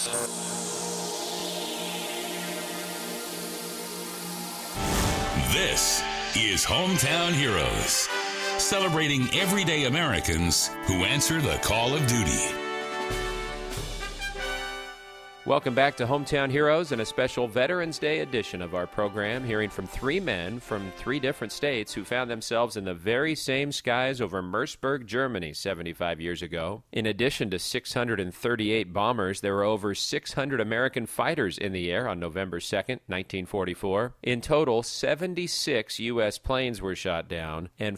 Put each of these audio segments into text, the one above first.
This is Hometown Heroes, celebrating everyday Americans who answer the call of duty. Welcome back to Hometown Heroes and a special Veterans Day edition of our program, hearing from three men from three different states who found themselves in the very same skies over Merseburg, Germany 75 years ago. In addition to 638 bombers, there were over 600 American fighters in the air on November 2nd, 1944. In total, 76 U.S. planes were shot down, and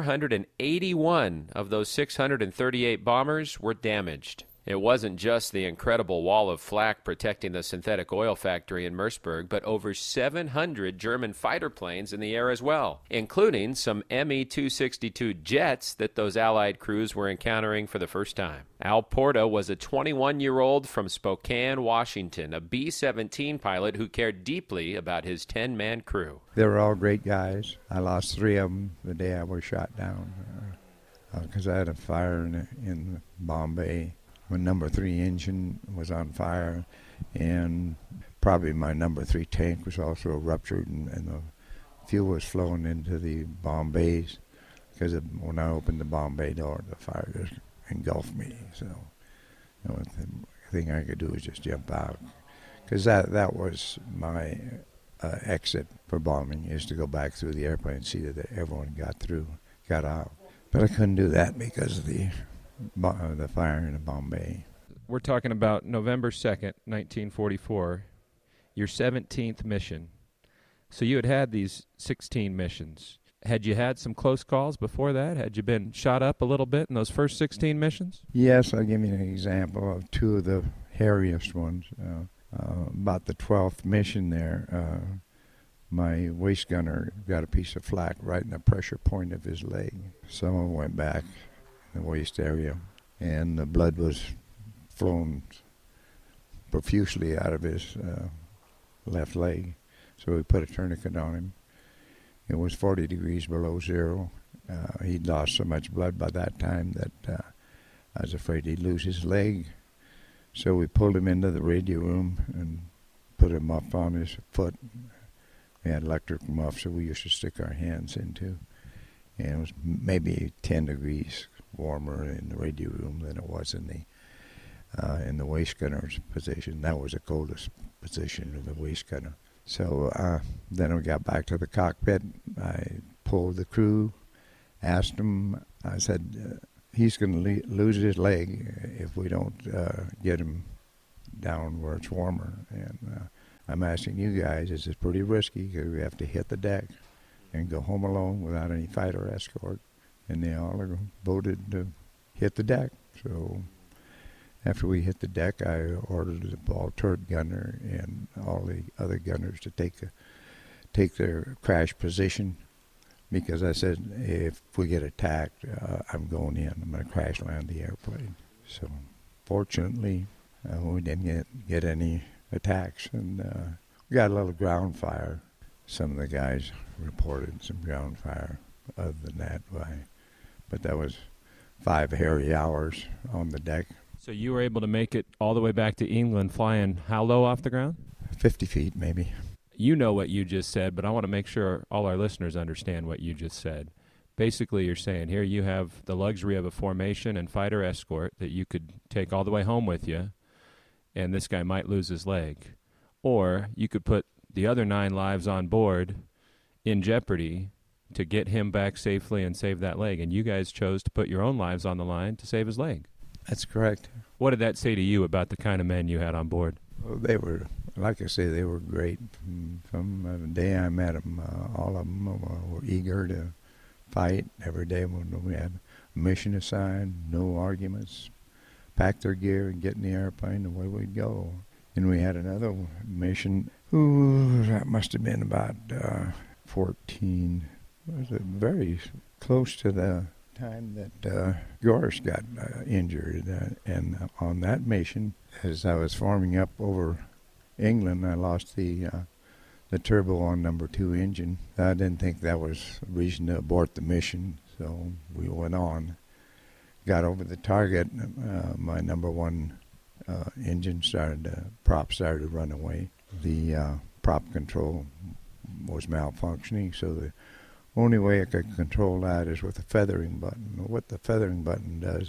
481 of those 638 bombers were damaged. It wasn't just the incredible wall of flak protecting the synthetic oil factory in Merseburg, but over 700 German fighter planes in the air as well, including some Me-262 jets that those Allied crews were encountering for the first time. Al Porta was a 21-year-old from Spokane, Washington, a B-17 pilot who cared deeply about his 10-man crew. They were all great guys. I lost 3 of them the day I was shot down because I had a fire in Bombay. My number 3 engine was on fire, and probably my number 3 tank was also ruptured, and the fuel was flowing into the bomb bays, because when I opened the bomb bay door, the fire just engulfed me. So the only thing I could do was just jump out, because that was my exit for bombing, is to go back through the airplane and see that everyone got out. But I couldn't do that because of the fire in Bombay. We're talking about November 2nd, 1944, your 17th mission. So you had these 16 missions. Had you had some close calls before that? Had you been shot up a little bit in those first 16 missions? Yes, I'll give you an example of 2 of the hairiest ones. About the 12th mission there, my waist gunner got a piece of flak right in the pressure point of his leg. Someone went back the waist area, and the blood was flowing profusely out of his left leg. So we put a tourniquet on him. It was 40 degrees below zero. He'd lost so much blood by that time that I was afraid he'd lose his leg. So we pulled him into the radio room and put him up on his foot. We had electric muffs, so we used to stick our hands into. And it was maybe 10 degrees warmer in the radio room than it was in the waist gunner's position. That was the coldest position of the waist gunner. So then we got back to the cockpit. I pulled the crew, asked them. I said, he's going to lose his leg if we don't get him down where it's warmer. And I'm asking you guys, this is pretty risky because we have to hit the deck and go home alone without any fighter escort. And they all voted to hit the deck. So after we hit the deck, I ordered the ball turret gunner and all the other gunners to take their crash position, because I said, if we get attacked, I'm going in. I'm going to crash land the airplane. So fortunately, we didn't get any attacks, and we got a little ground fire. Some of the guys reported some ground fire. Other than that, but that was 5 hairy hours on the deck. So you were able to make it all the way back to England, flying how low off the ground? 50 feet, maybe. You know what you just said, but I want to make sure all our listeners understand what you just said. Basically, you're saying here you have the luxury of a formation and fighter escort that you could take all the way home with you, and this guy might lose his leg. Or you could put the other 9 lives on board in jeopardy to get him back safely and save that leg. And you guys chose to put your own lives on the line to save his leg. That's correct. What did that say to you about the kind of men you had on board? Well, they were, like I say, they were great. From the day I met them, all of them were eager to fight. Every day when we had a mission assigned, no arguments, pack their gear and get in the airplane, and away we'd go. And we had another mission, that must have been about 14. It was very close to the time that Gorsh got injured. And on that mission, as I was forming up over England, I lost the turbo on number 2 engine. I didn't think that was a reason to abort the mission, so we went on. Got over the target. My number 1 prop started to run away. The prop control was malfunctioning, so the only way I could control that is with a feathering button. What the feathering button does,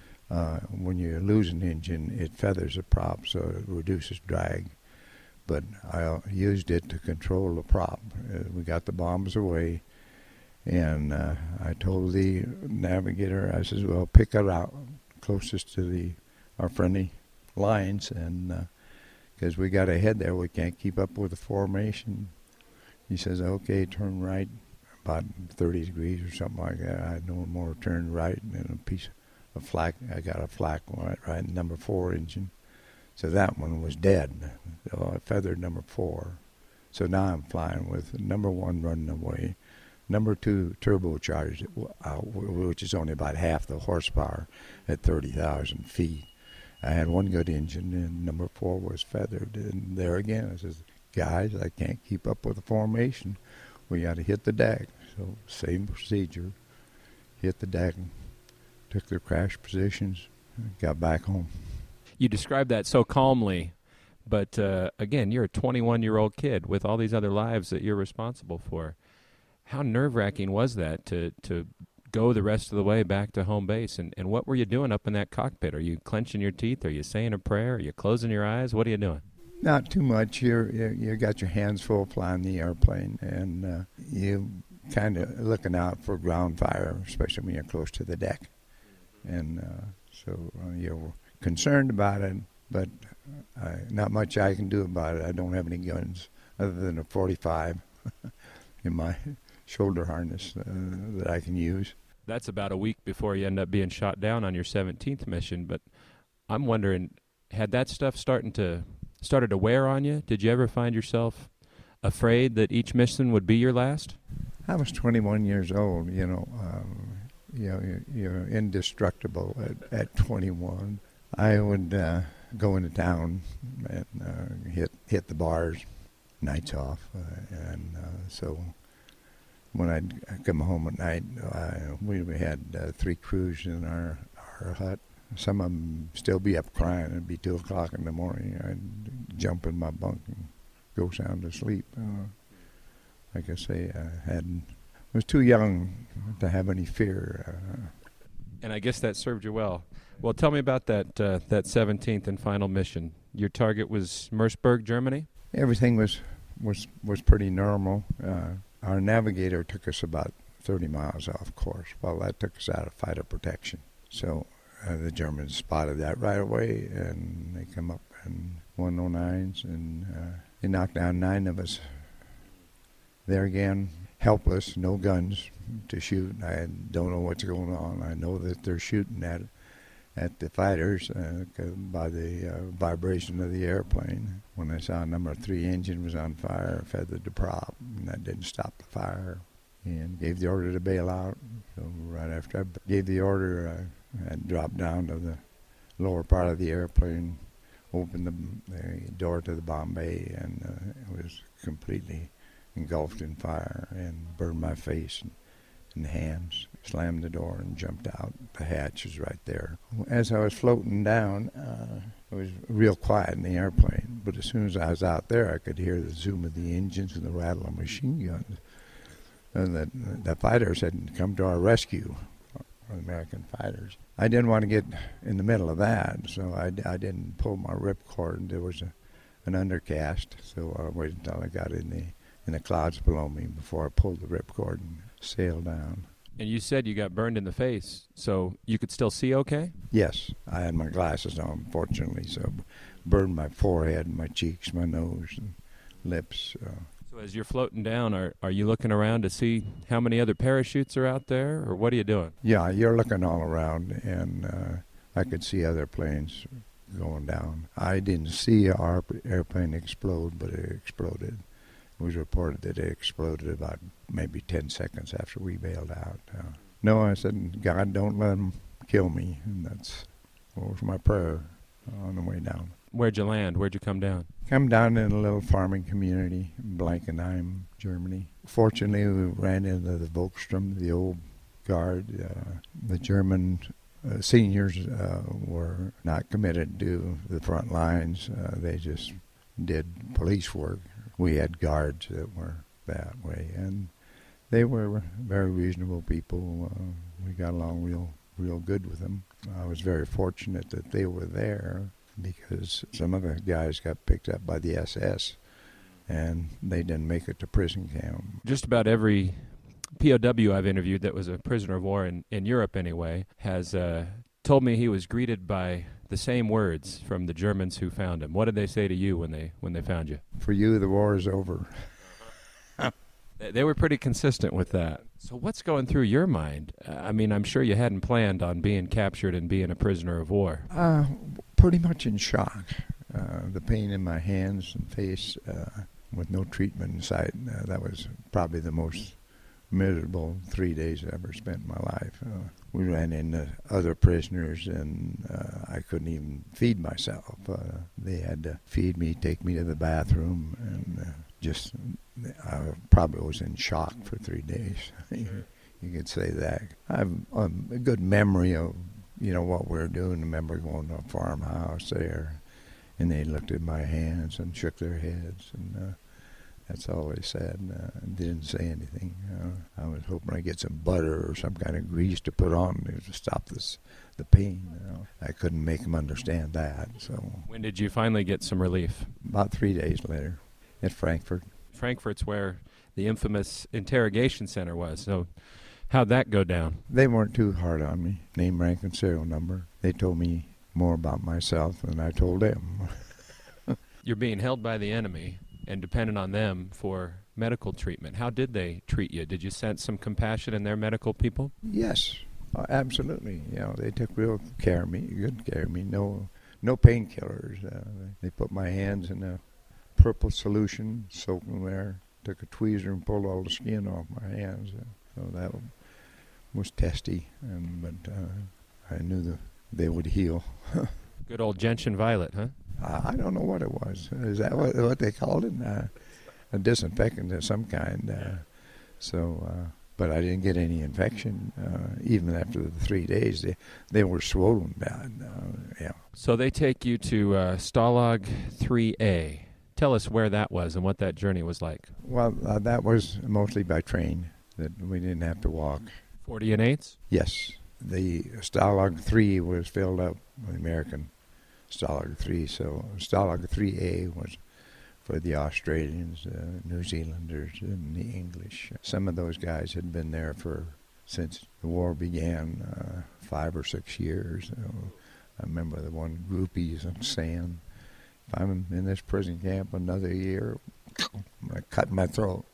when you lose an engine, it feathers the prop, so it reduces drag. But I used it to control the prop. We got the bombs away, and I told the navigator, I said, well, pick it out closest to our friendly lines, and because we got to head there, we can't keep up with the formation. He says, okay, turn right about 30 degrees or something like that. I no more turn right, and a piece of flak. I got a flak right, number 4 engine. So that one was dead. So I feathered number 4. So now I'm flying with number 1 running away, number 2 turbocharged, which is only about half the horsepower at 30,000 feet. I had one good engine, and number 4 was feathered. And there again, I says, guys, I can't keep up with the formation. We got to hit the deck. So same procedure. Hit the deck, took their crash positions, got back home. You described that so calmly, but again, you're a 21-year-old kid with all these other lives that you're responsible for. How nerve-wracking was that to go the rest of the way back to home base? And what were you doing up in that cockpit? Are you clenching your teeth? Are you saying a prayer? Are you closing your eyes? What are you doing? Not too much. You got your hands full flying the airplane, and you kind of looking out for ground fire, especially when you're close to the deck. And so you're concerned about it, but not much I can do about it. I don't have any guns other than a .45 in my shoulder harness that I can use. That's about a week before you end up being shot down on your 17th mission, but I'm wondering, had that stuff started to wear on you? Did you ever find yourself afraid that each mission would be your last? I was 21 years old, you're indestructible at 21. I would go into town and hit the bars, nights off, and so when I'd come home at night, we had 3 crews in our hut. Some of them still be up crying. It'd be 2 o'clock in the morning. I'd jump in my bunk and go sound asleep. Like I say, I was too young to have any fear. And I guess that served you well. Well, tell me about that 17th and final mission. Your target was Merseburg, Germany? Everything was pretty normal. Our navigator took us about 30 miles off course. Well, that took us out of fighter protection. So the Germans spotted that right away, and they come up in 109s, and they knocked down 9 of us. There again, helpless, no guns to shoot. I don't know what's going on. I know that they're shooting at the fighters by the vibration of the airplane. When I saw number 3 engine was on fire, I feathered the prop, and that didn't stop the fire, and gave the order to bail out. So right after I gave the order, I dropped down to the lower part of the airplane, opened the door to the bomb bay, and it was completely engulfed in fire and burned my face and hands. Slammed the door and jumped out. The hatch was right there. As I was floating down, it was real quiet in the airplane, but as soon as I was out there, I could hear the zoom of the engines and the rattle of machine guns. And the fighters had come to our rescue, the American fighters. I didn't want to get in the middle of that, so I didn't pull my ripcord. There was an undercast, so I waited until I got in the clouds below me before I pulled the ripcord and sailed down. And you said you got burned in the face, so you could still see okay? Yes, I had my glasses on, fortunately, so burned my forehead, my cheeks, my nose, and lips. So as you're floating down, are you looking around to see how many other parachutes are out there, or what are you doing? Yeah, you're looking all around, and I could see other planes going down. I didn't see our airplane explode, but it exploded. It was reported that it exploded about maybe 10 seconds after we bailed out. No, I said, God, don't let them kill me. And that was my prayer on the way down. Where'd you land? Where'd you come down? Come down in a little farming community, Blankenheim, Germany. Fortunately, we ran into the Volkssturm, the old guard. The German seniors were not committed to the front lines. They just did police work. We had guards that were that way, and they were very reasonable people. We got along real good with them. I was very fortunate that they were there because some of the guys got picked up by the SS, and they didn't make it to prison camp. Just about every POW I've interviewed that was a prisoner of war in Europe anyway has told me he was greeted by the same words from the Germans who found him. What did they say to you when they found you? For you, the war is over. They were pretty consistent with that. So what's going through your mind? I mean, I'm sure you hadn't planned on being captured and being a prisoner of war. Pretty much in shock. The pain in my hands and face with no treatment in sight, that was probably the most miserable 3 days I ever spent in my life. We ran into other prisoners, and I couldn't even feed myself. They had to feed me, take me to the bathroom, and I probably was in shock for 3 days. You could say that. I have a good memory of, what we were doing. I remember going to a farmhouse there, and they looked at my hands and shook their heads, and that's all they said. Didn't say anything. I was hoping I'd get some butter or some kind of grease to put on to stop the pain. I couldn't make them understand that. So when did you finally get some relief? About 3 days later at Frankfurt. Frankfurt's where the infamous interrogation center was. So how'd that go down? They weren't too hard on me. Name, rank, and serial number. They told me more about myself than I told them. You're being held by the enemy and dependent on them for medical treatment. How did they treat you? Did you sense some compassion in their medical people? Yes, absolutely. They took real care of me, good care of me. No painkillers. They put my hands in a purple solution, soaked them there, took a tweezer and pulled all the skin off my hands. So that was testy, but I knew they would heal. Good old gentian violet, huh? I don't know what it was. Is that what they called it? A disinfectant of some kind. But I didn't get any infection. Even after the 3 days, they were swollen down. Yeah. So they take you to Stalag 3A. Tell us where that was and what that journey was like. Well, that was mostly by train, that we didn't have to walk. 40 and 8s? Yes. The Stalag 3 was filled up with American Stalag 3, so Stalag 3A was for the Australians, New Zealanders, and the English. Some of those guys had been there since the war began, 5 or 6 years. I remember the one groupies saying, if I'm in this prison camp another year, I'm going to cut my throat.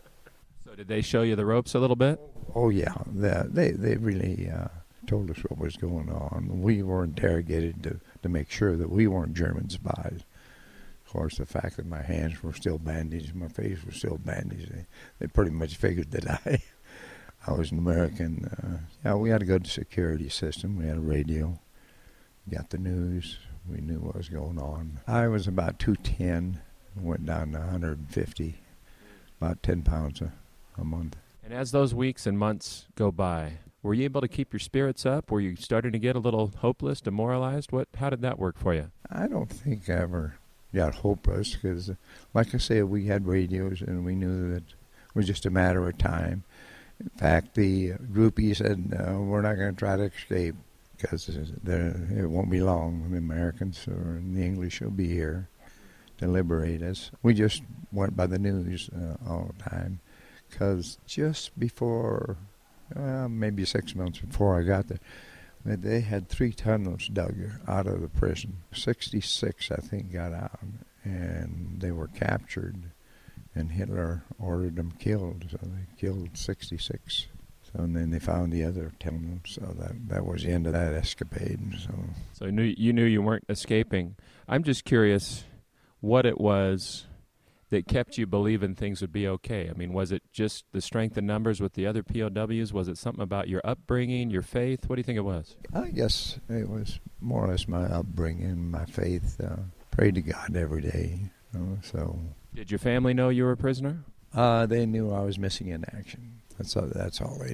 So did they show you the ropes a little bit? Oh, yeah. They really told us what was going on. We were interrogated to make sure that we weren't German spies. Of course, the fact that my hands were still bandaged, my face was still bandaged, they pretty much figured that I was an American. We had a good security system. We had a radio. We got the news. We knew what was going on. I was about 210, went down to 150, about 10 pounds a month. And as those weeks and months go by, were you able to keep your spirits up? Were you starting to get a little hopeless, demoralized? How did that work for you? I don't think I ever got hopeless because, like I say, we had radios and we knew that it was just a matter of time. In fact, the groupie said, we're not going to try to escape because it won't be long. The Americans or the English will be here to liberate us. We just went by the news all the time because just before, maybe 6 months before I got there, they had 3 tunnels dug out of the prison. 66, I think, got out, and they were captured, and Hitler ordered them killed, so they killed 66. And then they found the other tunnel, so that was the end of that escapade. So you knew you weren't escaping. I'm just curious what it was that kept you believing things would be okay. I mean, was it just the strength in numbers with the other POWs? Was it something about your upbringing, your faith? What do you think it was? I guess it was more or less my upbringing, my faith. Prayed to God every day. So. Did your family know you were a prisoner? They knew I was missing in action. That's all they knew.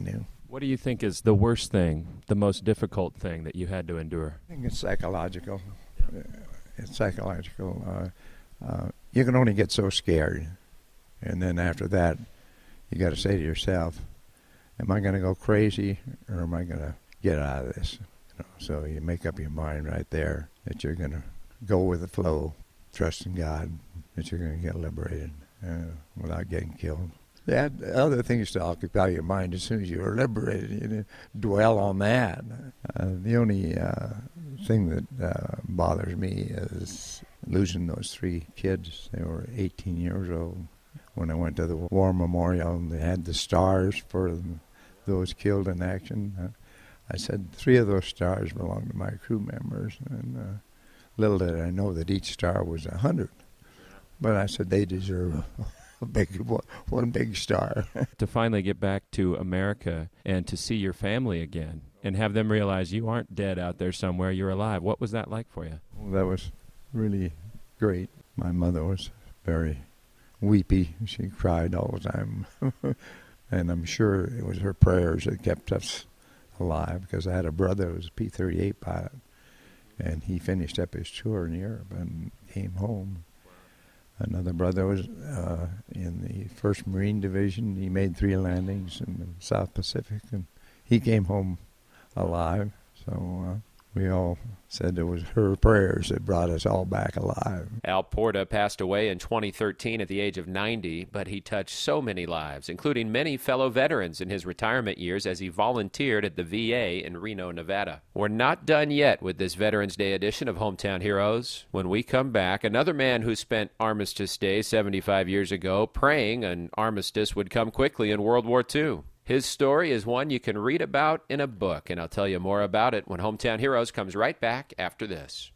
What do you think is the worst thing, the most difficult thing that you had to endure? I think it's psychological. It's psychological. You can only get so scared. And then after that, you got to say to yourself, am I going to go crazy or am I going to get out of this? So you make up your mind right there that you're going to go with the flow, trust in God, that you're going to get liberated without getting killed. The other things to occupy your mind as soon as you're liberated, you dwell on that. The only thing that bothers me is losing those 3 kids. They were 18 years old. When I went to the War Memorial, and they had the stars for those killed in action. I said 3 of those stars belong to my crew members, and little did I know that each star was 100. But I said they deserve one big star. To finally get back to America and to see your family again and have them realize you aren't dead out there somewhere, you're alive. What was that like for you? Well, that was really great. My mother was very weepy. She cried all the time. And I'm sure it was her prayers that kept us alive, because I had a brother who was a P-38 pilot, and he finished up his tour in Europe and came home. Another brother was in the 1st Marine Division. He made 3 landings in the South Pacific, and he came home alive. So we all said it was her prayers that brought us all back alive. Al Porta passed away in 2013 at the age of 90, but he touched so many lives, including many fellow veterans in his retirement years as he volunteered at the VA in Reno, Nevada. We're not done yet with this Veterans Day edition of Hometown Heroes. When we come back, another man who spent Armistice Day 75 years ago praying an armistice would come quickly in World War II. His story is one you can read about in a book, and I'll tell you more about it when Hometown Heroes comes right back after this.